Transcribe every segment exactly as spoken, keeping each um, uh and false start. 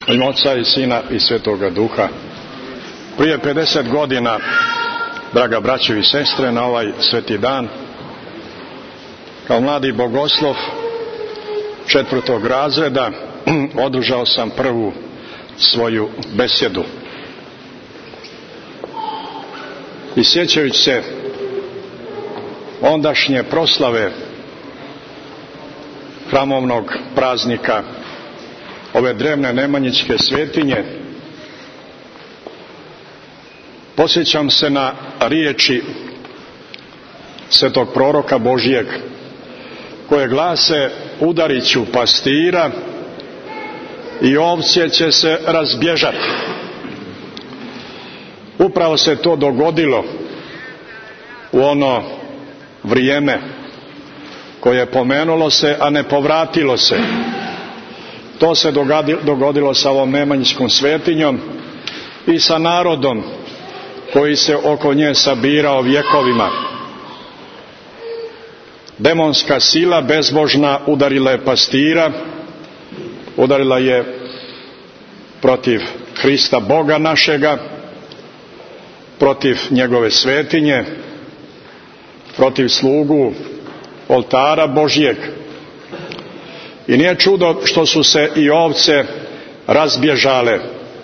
U ime Oca i Sina i Svetoga Duha. Prije pedeset godina, draga braćo i sestre, na ovaj sveti dan, kao mladi bogoslov četvrtog razreda, održao sam prvu svoju besjedu. I sjećajući se ondašnje proslave hramovnog praznika ove drevne nemanjićke svetinje, podsjećam se na riječi svetog proroka Božijeg, koje glase: udarit ću pastira i ovce će se razbježati. Upravo se to dogodilo u ono vrijeme koje pomenulo se, a ne povratilo se. To se dogodilo sa ovom nemanjićkom svetinjom i sa narodom koji se oko nje sabirao vjekovima. Demonska sila bezbožna udarila je pastira, udarila je protiv Hrista Boga našega, protiv njegove svetinje, protiv slugu oltara Božijeg. I nije čudo što su se i ovce razbježale.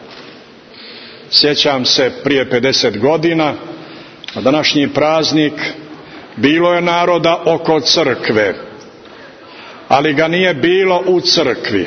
Sjećam se prije pedeset godina, na današnji praznik, bilo je naroda oko crkve, ali ga nije bilo u crkvi.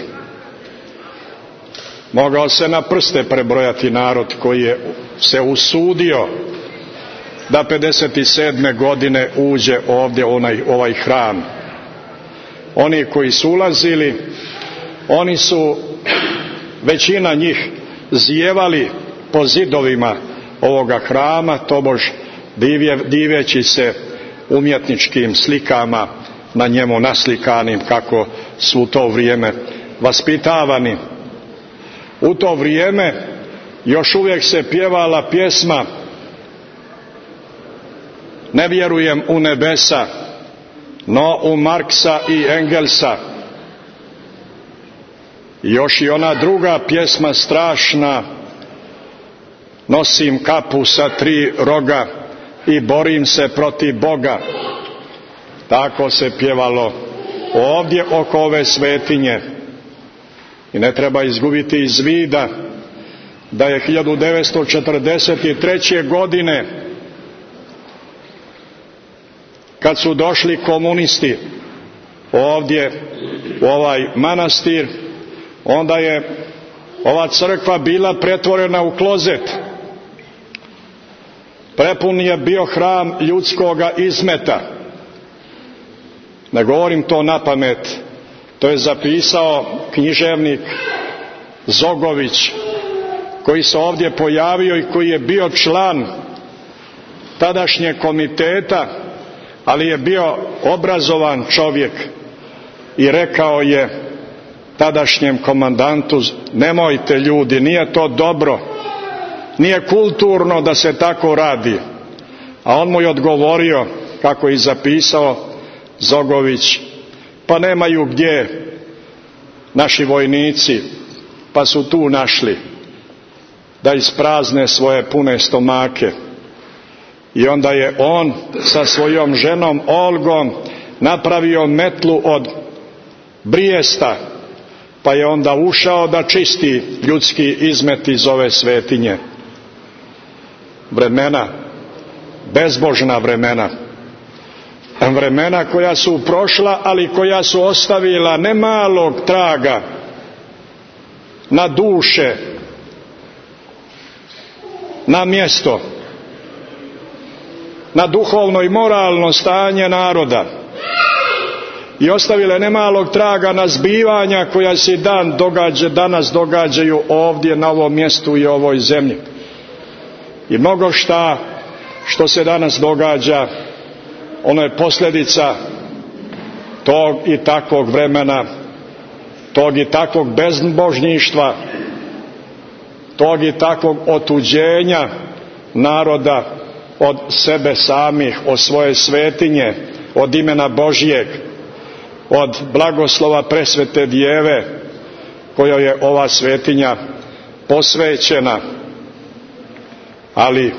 Mogao se na prste prebrojati narod koji je se usudio da pedeset sedme godine uđe ovdje u onaj, ovaj hram. Oni koji su ulazili, oni su, većina njih, zijevali po zidovima ovoga hrama, tobož divje, divjeći se umjetničkim slikama na njemu naslikanim, kako su u to vrijeme vaspitavani. U to vrijeme još uvijek se pjevala pjesma "Ne vjerujem u nebesa, no u Marksa i Engelsa". Još i ona druga pjesma strašna: "Nosim kapu sa tri roga i borim se protiv Boga". Tako se pjevalo ovdje oko ove svetinje. I ne treba izgubiti iz vida da je hiljadu devetsto četrdeset treće. godine, kad su došli komunisti ovdje u ovaj manastir, onda je ova crkva bila pretvorena u klozet. Prepun je bio hram ljudskoga izmeta. Ne govorim to na pamet, to je zapisao književnik Zogović, koji se ovdje pojavio i koji je bio član tadašnjeg komiteta, ali je bio obrazovan čovjek i rekao je tadašnjem komandantu: nemojte ljudi, nije to dobro, nije kulturno da se tako radi. A on mu je odgovorio, kako je zapisao Zogović: pa nemaju gdje naši vojnici, pa su tu našli da isprazne svoje pune stomake. I onda je on sa svojom ženom Olgom napravio metlu od brijesta, pa je onda ušao da čisti ljudski izmet iz ove svetinje. Vremena, bezbožna vremena, vremena koja su prošla, ali koja su ostavila nemalog traga na duše, na mjesto, na duhovno i moralno stanje naroda, i ostavile nemalog traga na zbivanja koja se dan događa, danas događaju ovdje na ovom mjestu i ovoj zemlji. I mnogo šta što se danas događa, ono je posljedica tog i takvog vremena, tog i takvog bezbožništva, tog i takvog otuđenja naroda od sebe samih, od svoje svetinje, od imena Božijeg, od blagoslova presvete Djeve, kojoj je ova svetinja posvećena. Ali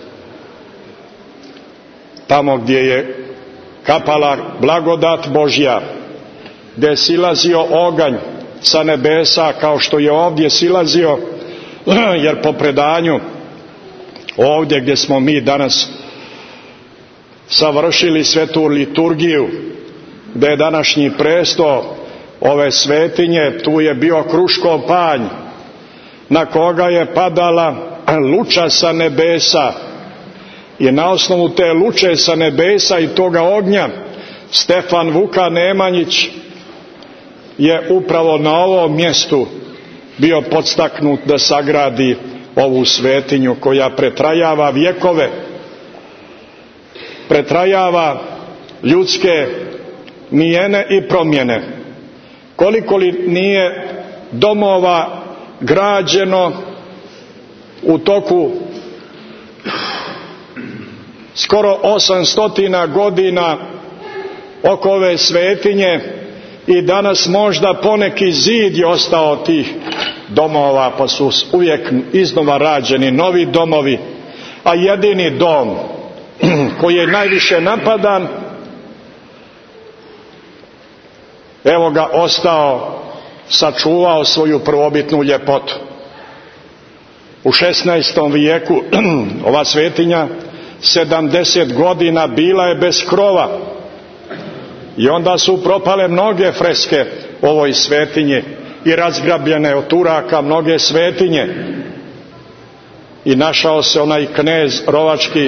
tamo gdje je kapala blagodat Božja, gdje je silazio oganj sa nebesa kao što je ovdje silazio, jer po predanju ovdje gdje smo mi danas savršili svetu liturgiju, gdje je današnji presto ove svetinje, tu je bio Kruškov panj na koga je padala luča sa nebesa, i na osnovu te luče sa nebesa i toga ognja Stefan Vuka Nemanjić je upravo na ovom mjestu bio podstaknut da sagradi ovu svetinju koja pretrajava vjekove, pretrajava ljudske mijene i promjene. Koliko li nije domova građeno u toku skoro osamstotina godina oko ove svetinje, i danas možda poneki zid je ostao tih domova, pa su uvijek iznova rađeni novi domovi, a jedini dom koji je najviše napadan, evo ga ostao, sačuvao svoju prvobitnu ljepotu. U šesnaestom vijeku ova svetinja sedamdeset godina bila je bez krova, i onda su propale mnoge freske ovoj svetinji i razgrabljene od Turaka mnoge svetinje, i našao se onaj knez rovački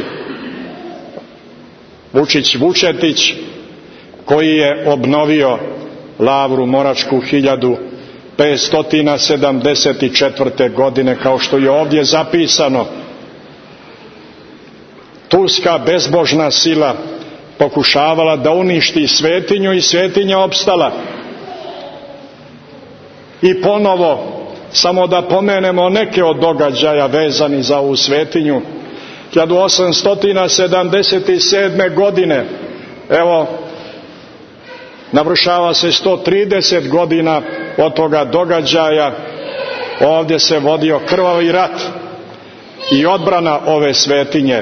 Vučić Vučetić koji je obnovio Lavru Moračku hiljadu petsto sedamdeset četvrte. godine, kao što je ovdje zapisano. Turska bezbožna sila pokušavala da uništi svetinju i svetinja opstala. I ponovo, samo da pomenemo neke od događaja vezani za ovu svetinju. hiljadu osamsto sedamdeset sedme. godine, evo, navršava se sto trideset godina od toga događaja. Ovdje se vodio krvavi rat i odbrana ove svetinje.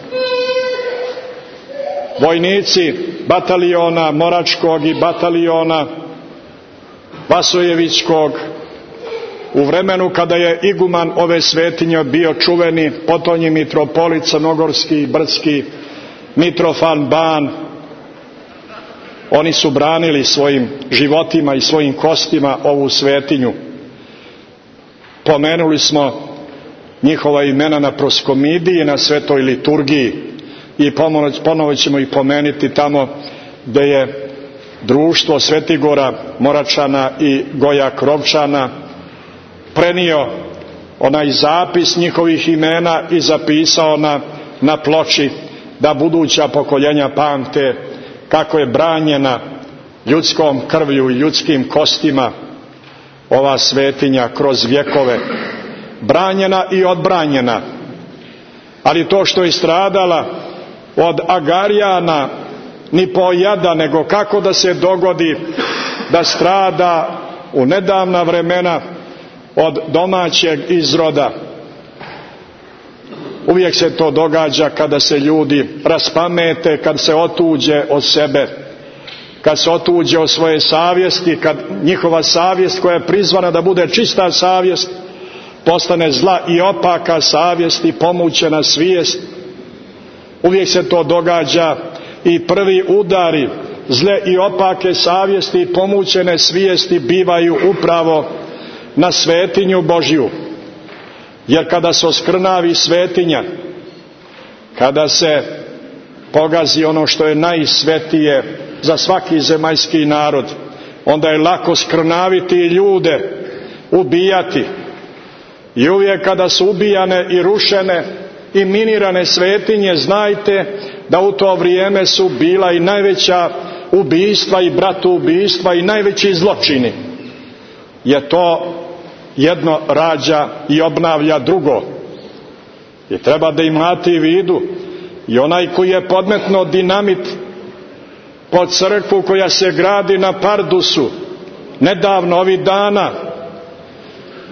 Vojnici batalijona Moračkog i batalijona Vasojevićkog, u vremenu kada je iguman ove svetinje bio čuveni potonji mitropolit crnogorski i brdski Mitrofan Ban, oni su branili svojim životima i svojim kostima ovu svetinju. Pomenuli smo njihova imena na proskomidiji, na svetoj liturgiji, i ponovo ćemo ih pomenuti tamo gdje je društvo Svetigora Moračana i Goja Krovčana prenio onaj zapis njihovih imena i zapisao na, na ploči, da buduća pokoljenja pamte kako je branjena ljudskom krvlju i ljudskim kostima ova svetinja kroz vjekove, branjena i odbranjena. Ali to što je stradala od Agarijana ni po jada, nego kako da se dogodi da strada u nedavna vremena od domaćeg izroda. Uvijek se to događa kada se ljudi raspamete, kad se otuđe od sebe, kad se otuđe od svoje savjesti, kad njihova savjest koja je prizvana da bude čista savjest postane zla i opaka savjest i pomućena svijest. Uvijek se to događa i prvi udari zle i opake savjesti i pomućene svijesti bivaju upravo na svetinju Božju. Jer kada se oskrnavi svetinja, kada se pogazi ono što je najsvetije za svaki zemaljski narod, onda je lako skrnaviti ljude, ubijati. I uvijek kada su ubijane i rušene i minirane svetinje, znajte da u to vrijeme su bila i najveća ubijstva i bratoubistva i najveći zločini. Je to jedno rađa i obnavlja drugo. I treba da imate u vidu i onaj koji je podmetno dinamit pod crkvu koja se gradi na Pardusu, nedavno ovih dana,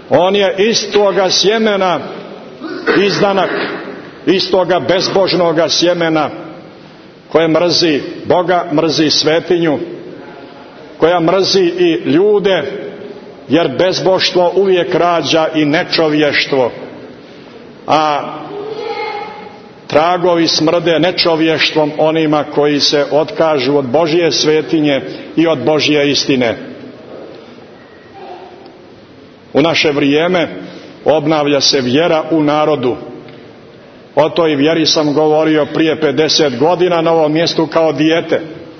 On je istoga sjemena izdanak, istoga bezbožnoga sjemena koje mrzi Boga, mrzi svetinju, koja mrzi i ljude, jer bezboštvo uvijek rađa i nečovještvo, a tragovi smrde nečovještvom onima koji se otkažu od Božje svetinje i od Božje istine. U naše vrijeme obnavlja se vjera u narodu. O toj vjeri sam govorio prije pedeset godina na ovom mjestu kao dijete.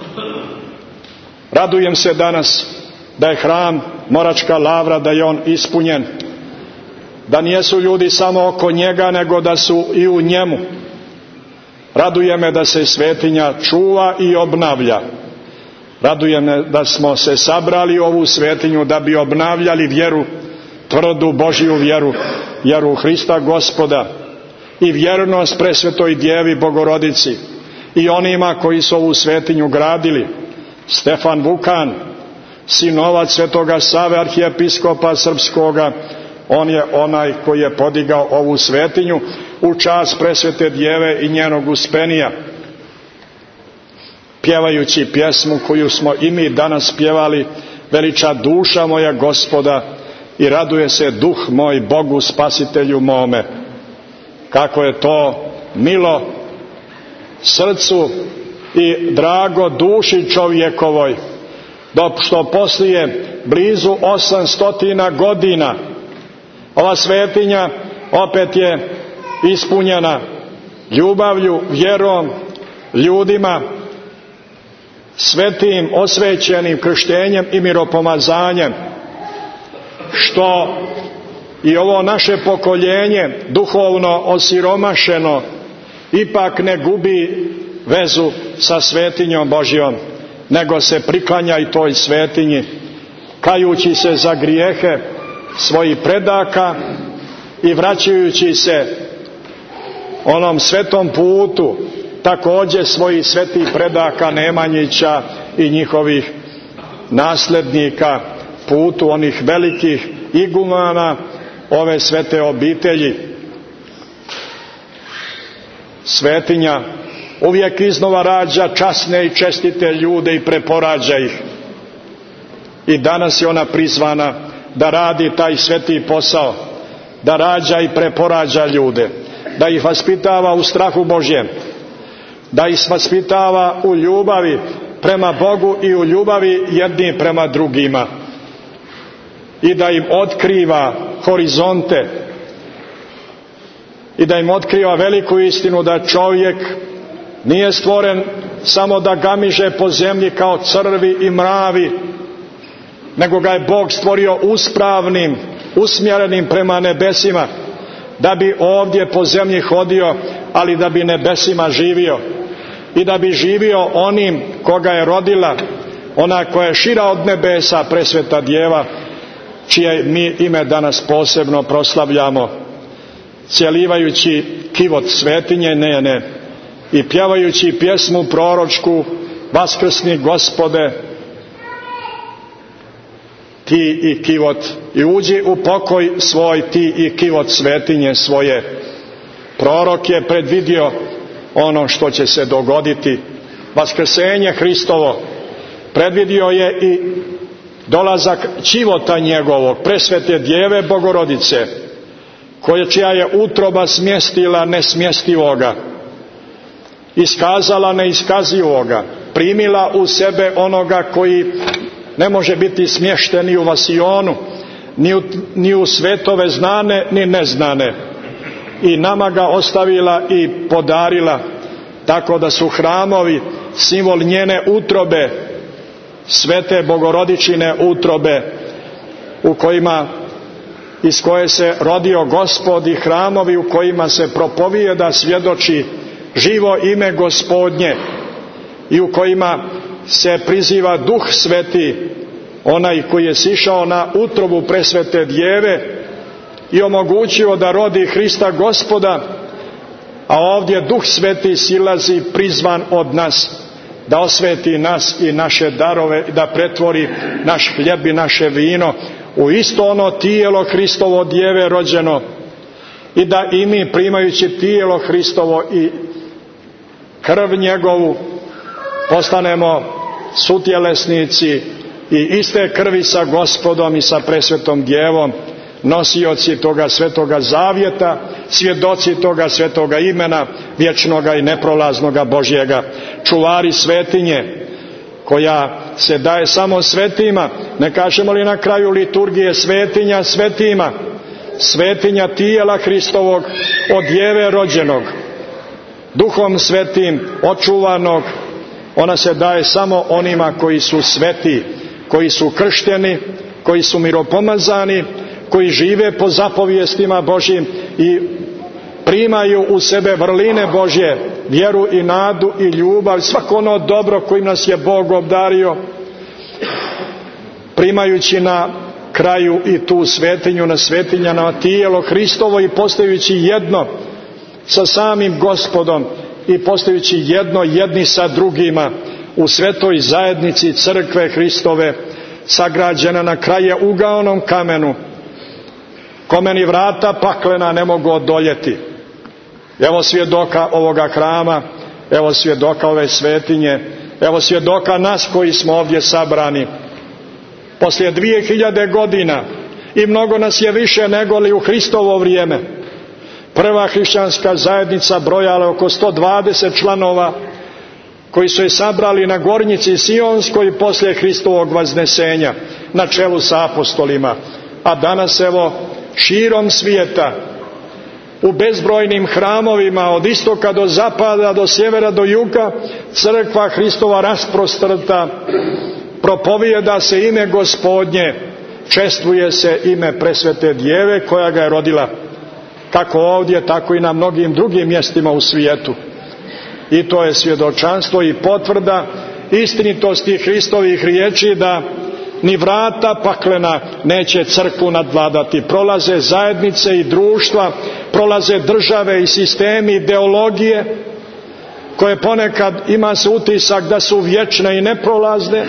Radujem se danas da je hram Moračka Lavra, da je on ispunjen, da nijesu ljudi samo oko njega, nego da su i u njemu. Raduje me da se svetinja čuva i obnavlja. Raduje me da smo se sabrali u ovu svetinju da bi obnavljali vjeru, tvrdu Božju vjeru, vjeru Hrista Gospoda i vjernost presvetoj Djevi Bogorodici i onima koji su ovu svetinju gradili. Stefan Vukan, sinovac svetoga Save, arhijepiskopa srpskoga, on je onaj koji je podigao ovu svetinju u čast presvete Djeve i njenog uspenija. Pjevajući pjesmu koju smo i mi danas pjevali, veliča duša moja Gospoda i raduje se duh moj Bogu spasitelju mome. Kako je to milo srcu i drago duši čovjekovoj, dok što poslije blizu osamstotina godina ova svetinja opet je ispunjena ljubavlju, vjerom, ljudima, svetim, osvećenim krštenjem i miropomazanjem, što i ovo naše pokoljenje duhovno osiromašeno ipak ne gubi vezu sa svetinjom Božjom, nego se priklanja i toj svetinji, kajući se za grijehe svojih predaka i vraćajući se onom svetom putu također svojih svetih predaka Nemanjića i njihovih nasljednika, putu onih velikih igumana ove svete obitelji. Svetinja uvijek iznova rađa časne i čestite ljude i preporađa ih. I danas je ona prizvana da radi taj sveti posao, da rađa i preporađa ljude, da ih vaspitava u strahu Božjem, da ih vaspitava u ljubavi prema Bogu i u ljubavi jedni prema drugima i da im otkriva horizonte i da im otkriva veliku istinu da čovjek nije stvoren samo da gamiže po zemlji kao crvi i mravi, nego ga je Bog stvorio uspravnim, usmjerenim prema nebesima, da bi ovdje po zemlji hodio, ali da bi nebesima živio i da bi živio onim koga je rodila, ona koja je šira od nebesa, presveta Djeva, čije mi ime danas posebno proslavljamo, cjelivajući kivot svetinje njene i pjevajući pjesmu proročku Vaskrsni Gospode, ti i kivot, i uđi u pokoj svoj, ti i kivot svetinje svoje. Prorok je predvidio ono što će se dogoditi, vaskrsenje Hristovo. Predvidio je i dolazak čivota njegovog, presvete Djeve Bogorodice, koja čija je utroba smjestila nesmjestivoga, iskazala neiskazivoga, primila u sebe onoga koji ne može biti smješten ni u vasionu, ni u, ni u svetove znane ni neznane, i nama ga ostavila i podarila, tako da su hramovi simbol njene utrobe, svete Bogorodičine utrobe, u kojima, iz koje se rodio Gospod, i hramovi u kojima se propovijeda, svjedoči živo ime Gospodnje i u kojima se priziva Duh Sveti, onaj koji je sišao na utrobu presvete Djeve i omogućio da rodi Hrista Gospoda, a ovdje Duh Sveti silazi prizvan od nas, da osveti nas i naše darove, da pretvori naš hljeb i naše vino u isto ono tijelo Hristovo od djeve rođeno, i da i mi primajući tijelo Hristovo i krv njegovu postanemo sutjelesnici i iste krvi sa Gospodom i sa presvetom djevom, nosioci toga svetoga zavjeta, svjedoci toga svetoga imena, vječnoga i neprolaznoga Božjega, čuvari svetinje koja se daje samo svetima. Ne kažemo li na kraju liturgije svetinja svetima, svetinja tijela Hristovog od djeve rođenog, Duhom Svetim očuvanog. Ona se daje samo onima koji su sveti, koji su kršteni, koji su miropomazani, koji žive po zapovijestima Božjim i primaju u sebe vrline Božje, vjeru i nadu i ljubav, svako ono dobro kojim nas je Bog obdario, primajući na kraju i tu svetinju na svetinjama tijelo Hristovo i postajući jedno sa samim Gospodom i postajući jedno jedni sa drugima u svetoj zajednici crkve Hristove, sagrađena na kraje ugaonom kamenu, kome ni vrata paklena ne mogu odoljeti. Evo svjedoka ovoga hrama, evo svjedoka ove svetinje, evo svjedoka nas koji smo ovdje sabrani. Poslije dvije hiljade godina, i mnogo nas je više nego li u Hristovo vrijeme, prva hrišćanska zajednica brojala oko sto dvadeset članova, koji su je sabrali na Gornjici Sionskoj poslije Hristovog vaznesenja, na čelu sa apostolima. A danas evo širom svijeta, u bezbrojnim hramovima od istoka do zapada, do sjevera do juga, crkva Hristova rasprostrta, propovijeda se ime Gospodnje, čestvuje se ime presvete djeve koja ga je rodila, kako ovdje, tako i na mnogim drugim mjestima u svijetu. I to je svjedočanstvo i potvrda istinitosti Hristovih riječi da ni vrata paklena neće crkvu nadvladati. Prolaze zajednice i društva, prolaze države i sistemi, ideologije, koje ponekad ima se utisak da su vječne i neprolazne,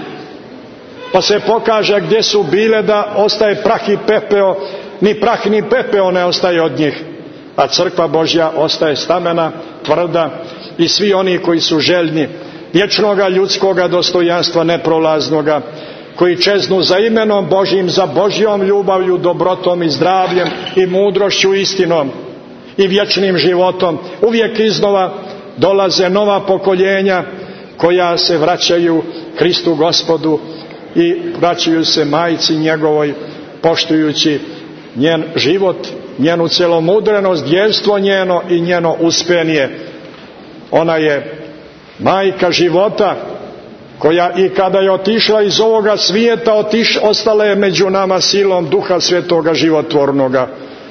pa se pokaže gdje su bile da ostaje prah i pepeo, ni prah ni pepeo ne ostaje od njih, a crkva Božja ostaje stamena, tvrda, i svi oni koji su željni vječnoga ljudskoga dostojanstva neprolaznoga, koji čeznu za imenom Božjim, za Božjom ljubavlju, dobrotom i zdravljem i mudrošću, istinom i vječnim životom, uvijek iznova dolaze nova pokoljenja koja se vraćaju Hristu Gospodu i vraćaju se majci njegovoj, poštujući njen život, njenu celomudrenost, djevstvo njeno i njeno uspenje. Ona je majka života, koja i kada je otišla iz ovoga svijeta, otiš, ostala je među nama silom Duha Svetoga životvornoga.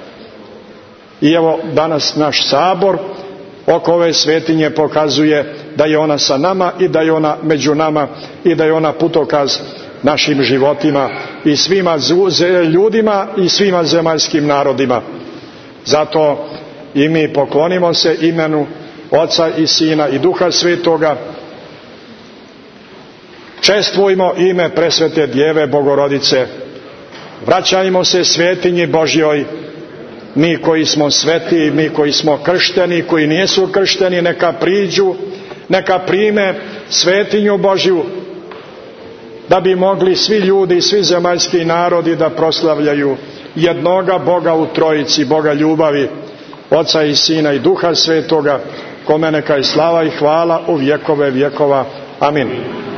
I evo danas naš sabor oko ove svetinje pokazuje da je ona sa nama i da je ona među nama i da je ona putokaz našim životima i svima ljudima i svima zemaljskim narodima. Zato i mi poklonimo se imenu Oca i Sina i Duha Svetoga. Čestvujmo ime presvete djeve Bogorodice. Vraćajmo se svetinji Božjoj. Mi koji smo sveti, mi koji smo kršteni, koji nisu kršteni, neka priđu, neka prime svetinju Božju, da bi mogli svi ljudi, svi zemaljski narodi da proslavljaju jednoga Boga u trojici, Boga ljubavi, Oca i Sina i Duha Svetoga, kome neka je slava i hvala u vjekove vjekova. Amin.